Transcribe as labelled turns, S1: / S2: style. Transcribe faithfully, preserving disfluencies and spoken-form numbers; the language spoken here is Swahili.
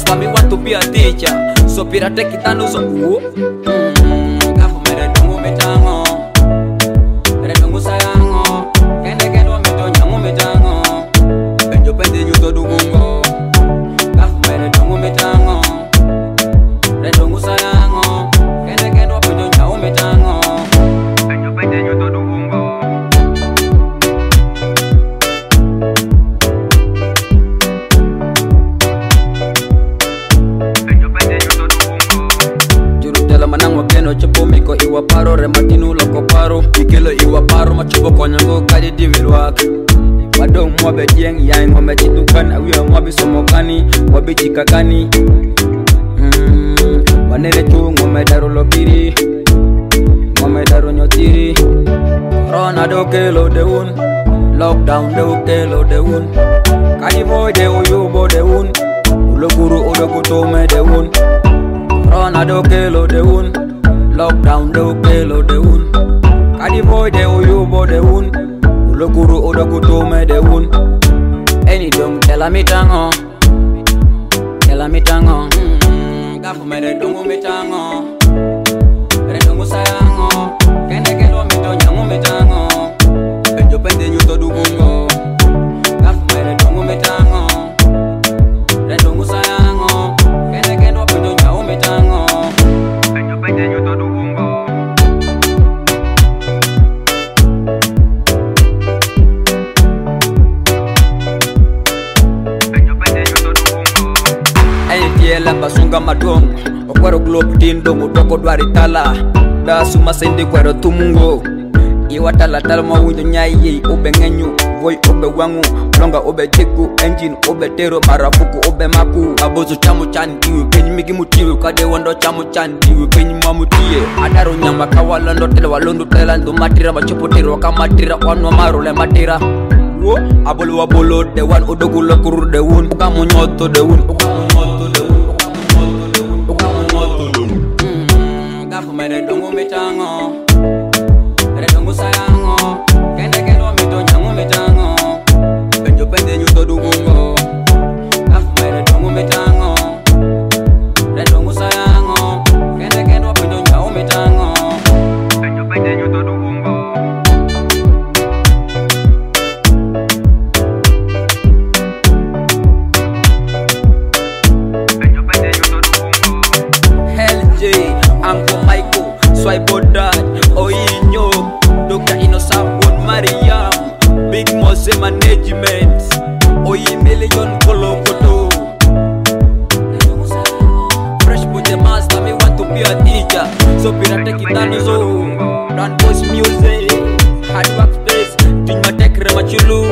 S1: master, me want to be a teacher. So pira take it and so mm, gafu mere dungu mitango mere dungu sayango kende kendo mito nyangu mitango benjo pende nyuto dugungo gafu mere dungu mitango mere dungu sayango kende kendo benjo nyangu mitango benjo pende nyuto dugungo. Manango keno chopo miko iwa paro rematinu loko paro ikelo iwa paro machopo konyango kaji divilwak wadong mwabe dieng yang ngome chitukan awiya mwabi somokani mwabi chikakani mm, wanele chu ngome daro lokiri ngome daro nyotiri corona do kelo deun lockdown do kelo deun kaji boy de uyubo deun uloguru ulogutome deun corona do kelo deun lockdown do kelo deun kadi boy de uyubo deun uloguru odokutume deun eni dong tela mitango tela mitango mm, gafu mere dongu mitango mere dongu sayango kende kelo mito nyangu mitango benjo pende nyuto dugungo gafu mere dongu mitango mere dongu sayango kende kelo benjo nyangu mitango benjo pende nyuto dugungo. La basunga madong okwero globe tindo mutoko dwari tala da suma sende kwero tumungo iwatala tala mawunjo nyai obe ngenyu boy obe wangu longa obe cheku engine obe tero marafuku obe maku abozo chamu chandiwe kenyi migi mutiwe kade wando chamu chandiwe kenyi mamutie adaro nyamba kawala ndo tele walondo tela ndo matira machopo tero kamatira wanwa marole matira wo abolo wabolo de wan odogulo kuru de wun ukamu nyoto de wun ukamu nyoto de wun gafu mere dongu mitango mere dongu sayango kende kendo mito nyangu mitango benjo pende nyuto dugungo gafu mere dongu mitango mere dongu sayango kende kendo benjo nyangu mitango benjo pende nyuto dugungo. Benjo pende nyuto dugungo. Hell J Uncle Michael, Swipe Dad, Oyinyo, Doctor Inosa Won Mariam, Big Mose Management, Oyi Million Kolokoto. Fresh Boy Master, me want to be a teacher, so pira take it down so. Run Boys Music, Hard Work Space, Twin Matek Remachulu.